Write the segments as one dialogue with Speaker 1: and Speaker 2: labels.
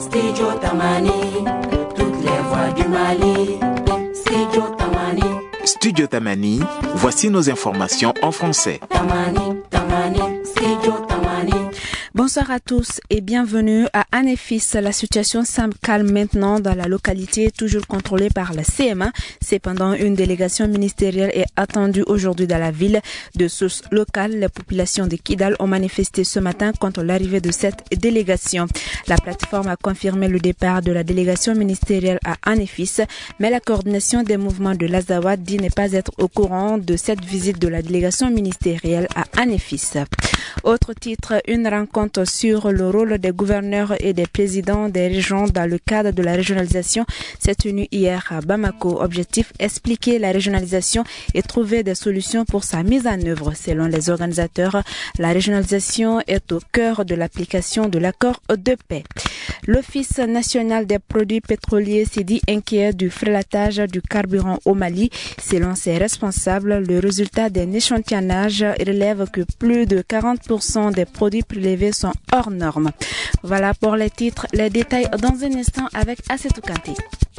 Speaker 1: Studio Tamani, toutes les voix du Mali. Studio Tamani.
Speaker 2: Studio Tamani, voici nos informations en français.
Speaker 1: Tamani, Tamani, Studio Tamani.
Speaker 3: Bonsoir à tous et bienvenue à Anefis. La situation semble calme maintenant dans la localité, toujours contrôlée par la CMA. Cependant, une délégation ministérielle est attendue aujourd'hui dans la ville. De sources locales, les populations de Kidal ont manifesté ce matin contre l'arrivée de cette délégation. La plateforme a confirmé le départ de la délégation ministérielle à Anefis, mais la coordination des mouvements de l'Azawad dit ne pas être au courant de cette visite de la délégation ministérielle à Anefis. Autre titre, une rencontre sur le rôle des gouverneurs et des présidents des régions dans le cadre de la régionalisation s'est tenue hier à Bamako. Objectif, expliquer la régionalisation et trouver des solutions pour sa mise en œuvre. Selon les organisateurs, la régionalisation est au cœur de l'application de l'accord de paix. L'Office national des produits pétroliers s'est dit inquiet du frélatage du carburant au Mali. Selon ses responsables, le résultat d'un échantillonnage relève que plus de 40% des produits prélevés sont hors normes. Voilà pour les titres, les détails dans un instant avec Assetou Kanté.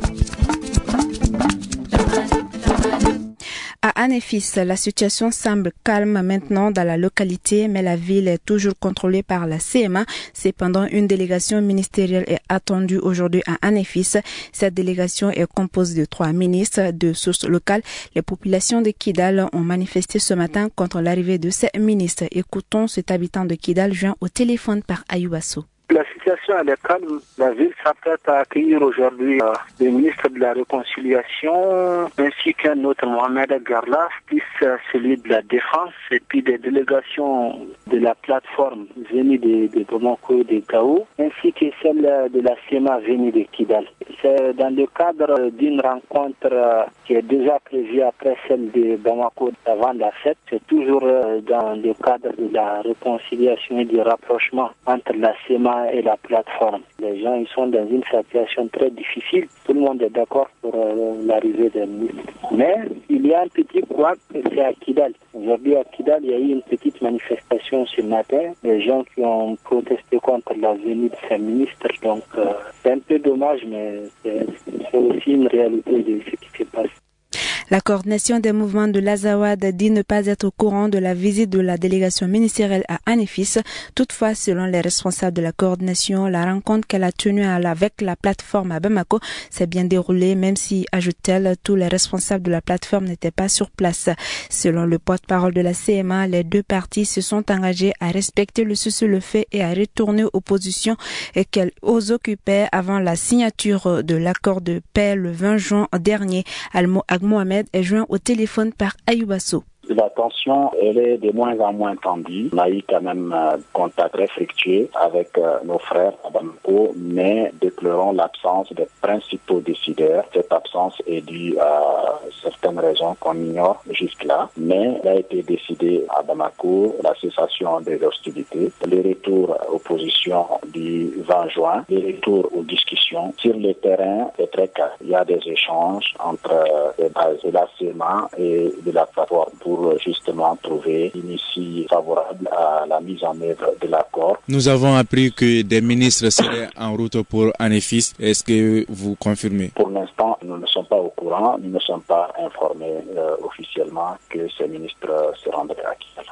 Speaker 3: À Anefis, la situation semble calme maintenant dans la localité, mais la ville est toujours contrôlée par la CMA. Cependant, une délégation ministérielle est attendue aujourd'hui à Anefis. Cette délégation est composée de 3 ministres de sources locales. Les populations de Kidal ont manifesté ce matin contre l'arrivée de ces ministres. Écoutons cet habitant de Kidal joint au téléphone par Ayoubasso.
Speaker 4: La situation elle est calme. La ville s'apprête à accueillir aujourd'hui le ministre de la Réconciliation ainsi qu'un autre Mohamed Garlas, plus celui de la Défense et puis des délégations de la plateforme venues de Bamako et de Gao ainsi que celle de la CMA venue de Kidal. C'est dans le cadre d'une rencontre qui est déjà prévue après celle de Bamako avant la fête. C'est toujours dans le cadre de la réconciliation et du rapprochement entre la CMA et la plateforme. Les gens ils sont dans une situation très difficile. Tout le monde est d'accord pour l'arrivée des ministres. Mais il y a un petit couac, c'est à Kidal. Aujourd'hui à Kidal, il y a eu une petite manifestation ce matin. Les gens qui ont protesté contre la venue de ces ministres. Donc c'est un peu dommage, mais c'est aussi une réalité de ce qui se passe.
Speaker 3: La coordination des mouvements de l'Azawad dit ne pas être au courant de la visite de la délégation ministérielle à Anefis. Toutefois, selon les responsables de la coordination, la rencontre qu'elle a tenue avec la plateforme à Bamako s'est bien déroulée, même si, ajoute-t-elle, tous les responsables de la plateforme n'étaient pas sur place. Selon le porte-parole de la CMA, les deux parties se sont engagées à respecter le cessez-le-feu et à retourner aux positions qu'elles occupaient avant la signature de l'accord de paix le 20 juin dernier. Mohamed est joint au téléphone par Ayoubasso.
Speaker 5: La tension, elle est de moins en moins tendue. On a eu quand même contact très fructueux avec nos frères à Bamako, mais déplorons l'absence des principaux décideurs. Cette absence est due à certaines raisons qu'on ignore jusque-là, mais il a été décidé à Bamako la cessation des hostilités, le retour aux positions du 20 juin, le retour aux discussions. Sur le terrain, c'est très calme. Il y a des échanges entre les bases de la CMA et de la plateforme pour justement trouver une issue favorable à la mise en œuvre de l'accord.
Speaker 6: Nous avons appris que des ministres seraient en route pour Anefis. Est-ce que vous confirmez?
Speaker 5: Pour l'instant, nous ne sommes pas au courant, nous ne sommes pas informés officiellement que ces ministres se rendraient à Kidal.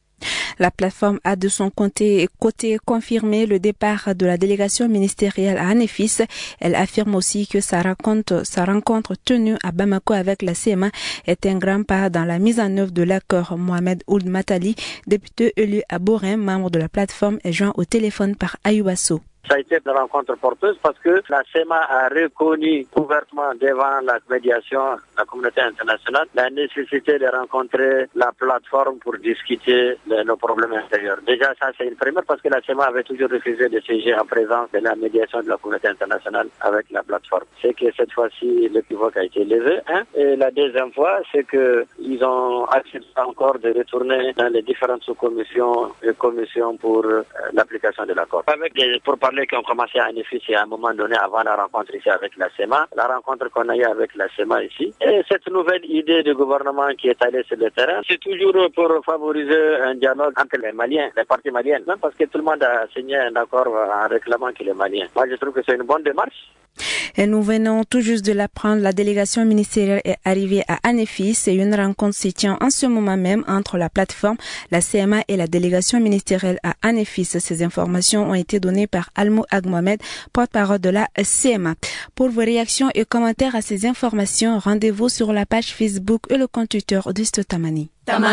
Speaker 3: La plateforme a de son côté confirmé le départ de la délégation ministérielle à Anefis. Elle affirme aussi que sa rencontre tenue à Bamako avec la CMA est un grand pas dans la mise en œuvre de l'accord. Mohamed Ould Matali, député élu à Borin, membre de la plateforme, est joint au téléphone par Ayoubasso.
Speaker 4: Ça a été une rencontre porteuse parce que la CMA a reconnu ouvertement devant la médiation, la communauté internationale, la nécessité de rencontrer la plateforme pour discuter de nos problèmes intérieurs. Déjà, ça c'est une première parce que la CMA avait toujours refusé de siéger en présence de la médiation de la communauté internationale avec la plateforme. C'est que cette fois-ci, l'équivoque a été levé. Et la deuxième fois, c'est qu'ils ont accepté encore de retourner dans les différentes sous-commissions et commissions pour l'application de l'accord. Pour parler
Speaker 7: journées qui ont commencé à Anefis et à un moment donné avant la rencontre ici avec la SEMA, la rencontre qu'on a eue avec la SEMA ici. Et cette nouvelle idée de gouvernement qui est allée sur le terrain, c'est toujours pour favoriser un dialogue entre les Maliens, les partis maliens, même parce que tout le monde a signé un accord en réclamant qu'il est malien. Moi, je trouve que c'est une bonne démarche.
Speaker 3: Et nous venons tout juste de l'apprendre, la délégation ministérielle est arrivée à Anefis et une rencontre se tient en ce moment même entre la plateforme, la CMA et la délégation ministérielle à Anefis. Ces informations ont été données par Almo Agmohamed, porte-parole de la CMA. Pour vos réactions et commentaires à ces informations, rendez-vous sur la page Facebook et le compte Twitter d'Isto Tamani.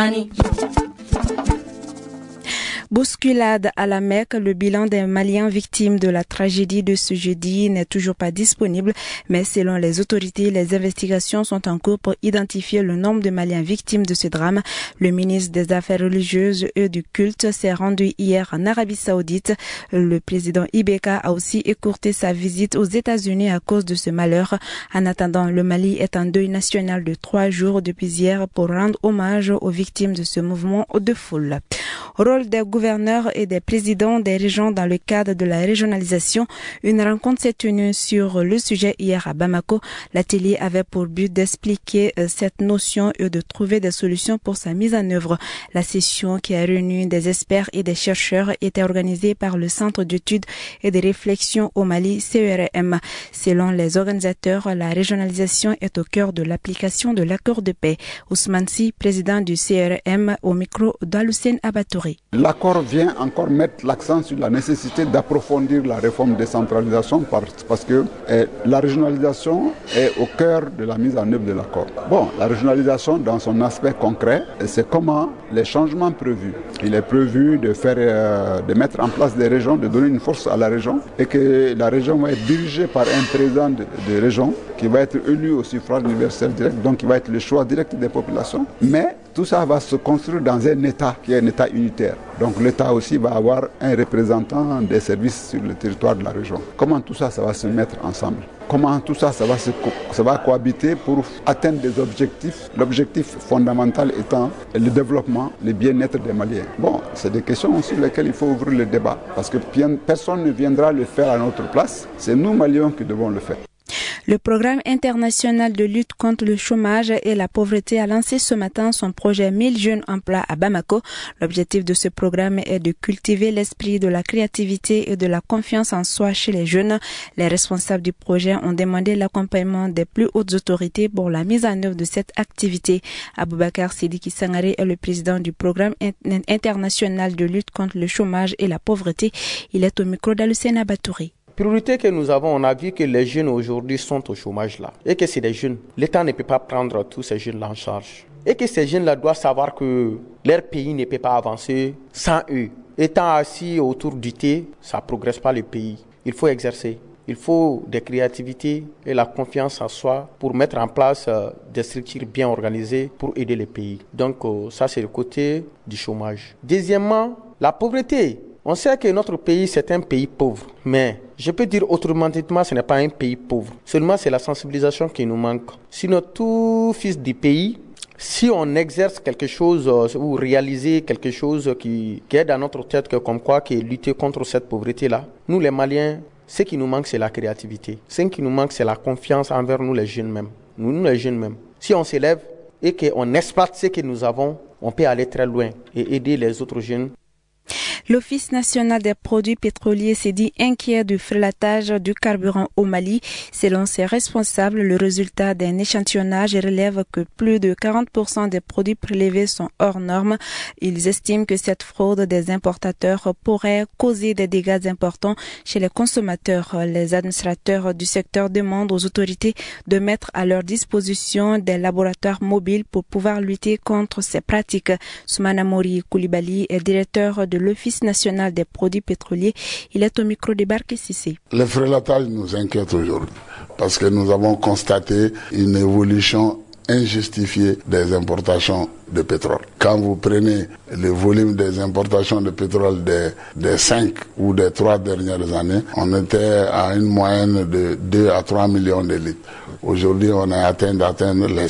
Speaker 3: Bousculade à la Mecque, le bilan des Maliens victimes de la tragédie de ce jeudi n'est toujours pas disponible, mais selon les autorités, les investigations sont en cours pour identifier le nombre de Maliens victimes de ce drame. Le ministre des Affaires religieuses et du culte s'est rendu hier en Arabie Saoudite. Le président Ibeka a aussi écourté sa visite aux États-Unis à cause de ce malheur. En attendant, le Mali est en deuil national de 3 jours depuis hier pour rendre hommage aux victimes de ce mouvement de foule. Rôle des gouverneurs et des présidents des régions dans le cadre de la régionalisation. Une rencontre s'est tenue sur le sujet hier à Bamako. L'atelier avait pour but d'expliquer cette notion et de trouver des solutions pour sa mise en œuvre. La session qui a réuni des experts et des chercheurs était organisée par le Centre d'études et de réflexion au Mali, CERM. Selon les organisateurs, la régionalisation est au cœur de l'application de l'accord de paix. Ousmane Sy, président du CERM, au micro d'Aloussène Abatouri.
Speaker 8: L'accord vient encore mettre l'accent sur la nécessité d'approfondir la réforme de décentralisation parce que la régionalisation est au cœur de la mise en œuvre de l'accord. Bon, la régionalisation dans son aspect concret, c'est comment les changements prévus. Il est prévu de mettre en place des régions, de donner une force à la région et que la région va être dirigée par un président de région qui va être élu au suffrage universel direct, donc qui va être le choix direct des populations. Mais tout ça va se construire dans un État qui est un État unitaire. Donc l'État aussi va avoir un représentant des services sur le territoire de la région. Comment tout ça, ça va se mettre ensemble? Comment tout ça, ça va cohabiter pour atteindre des objectifs? L'objectif fondamental étant le développement, le bien-être des Maliens. Bon, c'est des questions sur lesquelles il faut ouvrir le débat. Parce que personne ne viendra le faire à notre place. C'est nous, Maliens, qui devons le faire.
Speaker 3: Le programme international de lutte contre le chômage et la pauvreté a lancé ce matin son projet 1000 jeunes emplois à Bamako. L'objectif de ce programme est de cultiver l'esprit de la créativité et de la confiance en soi chez les jeunes. Les responsables du projet ont demandé l'accompagnement des plus hautes autorités pour la mise en œuvre de cette activité. Aboubakar Sidiki Sangare est le président du programme international de lutte contre le chômage et la pauvreté. Il est au micro d'Aloussène Abatouri.
Speaker 9: Priorité que nous avons, on a vu que les jeunes aujourd'hui sont au chômage là. Et que c'est des jeunes. L'État ne peut pas prendre tous ces jeunes-là en charge. Et que ces jeunes-là doivent savoir que leur pays ne peut pas avancer sans eux. Étant assis autour du thé, ça ne progresse pas le pays. Il faut exercer. Il faut des créativités et la confiance en soi pour mettre en place des structures bien organisées pour aider le pays. Donc ça, c'est le côté du chômage. Deuxièmement, la pauvreté. On sait que notre pays, c'est un pays pauvre. Mais je peux dire autrement, ce n'est pas un pays pauvre. Seulement, c'est la sensibilisation qui nous manque. Sinon, tout fils du pays, si on exerce quelque chose ou réaliser quelque chose qui est dans notre tête, comme quoi, qui est lutter contre cette pauvreté-là, nous les Maliens, ce qui nous manque, c'est la créativité. Ce qui nous manque, c'est la confiance envers nous les jeunes même. Nous les jeunes même. Si on s'élève et qu'on exploite ce que nous avons, on peut aller très loin et aider les autres jeunes.
Speaker 3: L'Office national des produits pétroliers s'est dit inquiet du frelatage du carburant au Mali. Selon ses responsables, le résultat d'un échantillonnage relève que plus de 40% des produits prélevés sont hors normes. Ils estiment que cette fraude des importateurs pourrait causer des dégâts importants chez les consommateurs. Les administrateurs du secteur demandent aux autorités de mettre à leur disposition des laboratoires mobiles pour pouvoir lutter contre ces pratiques. Soumana Mori Koulibaly est directeur de l'Office national des produits pétroliers. Il est au micro de Barké Sissé.
Speaker 10: Le frelatage nous inquiète aujourd'hui parce que nous avons constaté une évolution injustifiée des importations de pétrole. Quand vous prenez le volume des importations de pétrole des 5 ou des 3 dernières années, on était à une moyenne de 2 à 3 millions de litres. Aujourd'hui, on est d'atteindre les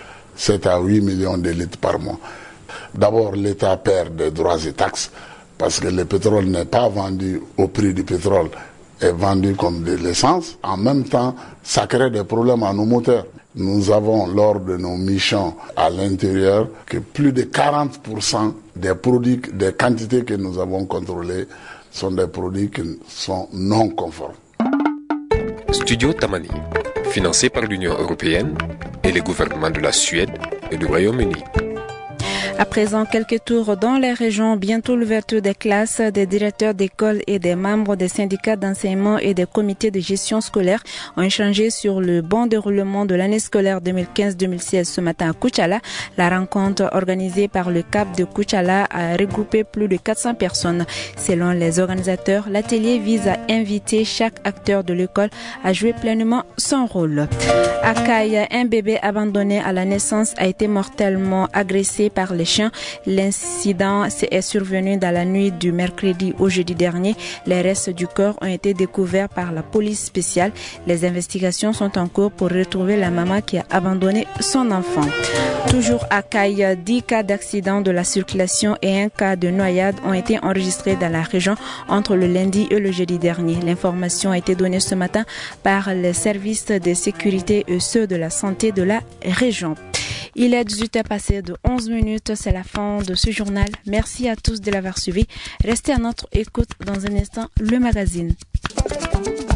Speaker 10: 7 à 8 millions de litres par mois. D'abord, l'État perd des droits et taxes parce que le pétrole n'est pas vendu au prix du pétrole, est vendue comme de l'essence. En même temps, ça crée des problèmes à nos moteurs. Nous avons, lors de nos missions à l'intérieur, que plus de 40% des produits, des quantités que nous avons contrôlées sont des produits qui sont non conformes.
Speaker 11: Studio Tamani, financé par l'Union européenne et les gouvernements de la Suède et du Royaume-Uni.
Speaker 3: À présent, quelques tours dans les régions. Bientôt l'ouverture des classes, des directeurs d'école et des membres des syndicats d'enseignement et des comités de gestion scolaire ont échangé sur le bon déroulement de l'année scolaire 2015-2016 ce matin à Koutchala. La rencontre organisée par le CAP de Koutchala a regroupé plus de 400 personnes. Selon les organisateurs, l'atelier vise à inviter chaque acteur de l'école à jouer pleinement son rôle. À Kaye, un bébé abandonné à la naissance a été mortellement agressé par les chiens. L'incident est survenu dans la nuit du mercredi au jeudi dernier. Les restes du corps ont été découverts par la police spéciale. Les investigations sont en cours pour retrouver la maman qui a abandonné son enfant. Toujours à Kaye, 10 cas d'accident de la circulation et un cas de noyade ont été enregistrés dans la région entre le lundi et le jeudi dernier. L'information a été donnée ce matin par les services de sécurité et ceux de la santé de la région. Il est 18h passé de 11 minutes. C'est la fin de ce journal. Merci à tous de l'avoir suivi. Restez à notre écoute dans un instant, le magazine.